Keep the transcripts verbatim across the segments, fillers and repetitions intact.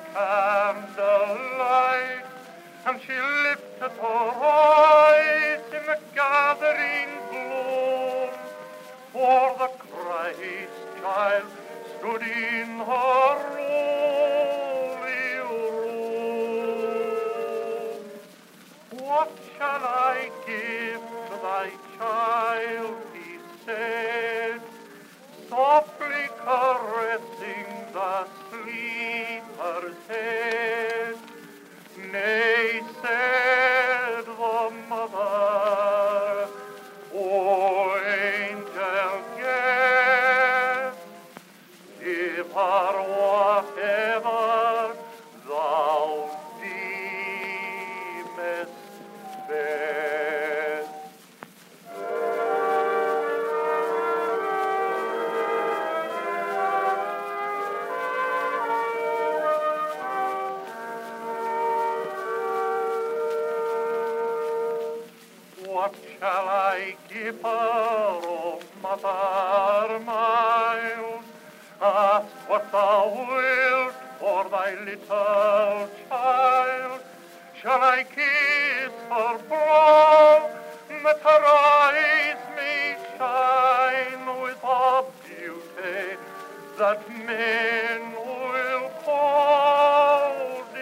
candlelight, and she lifted her eyes in the gathering gloom, for the Christ child stood in her holy room. What shall I give to thy child, he said, softly caressing the sleeper's head. Nay, said the mother, O angel guest, give her whatever thou deemest best. What shall I give her, O mother mild? Ask what thou wilt for thy little child. Shall I kiss her brow, that her eyes may shine with a beauty that men will call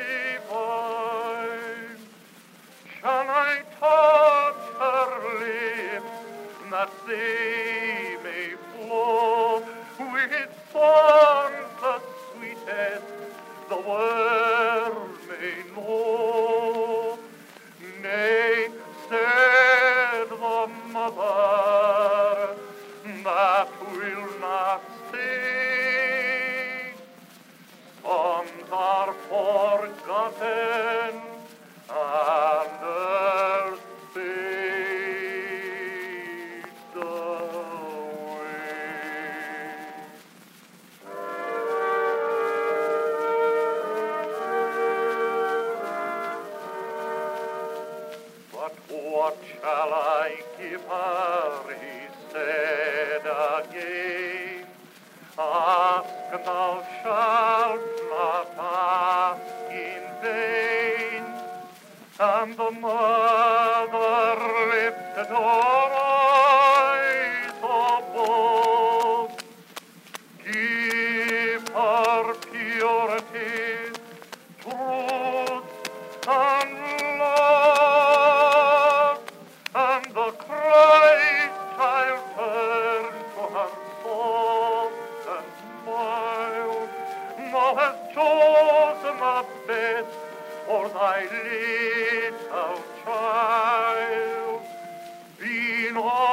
divine? Shall I touch her lips, that they may flow with songs the sweetest the world may know? Nay, said the mother, that will not stay. Songs are forgotten, and earth fades away. But what shall I give her, he said again. Ask, and thou shalt not ask in vain. And the mother lifted her eyes above. Give her purity, truth, and love. And the Christ child turned to her soft and mild. Thou hast chosen the best for thy little child. Be not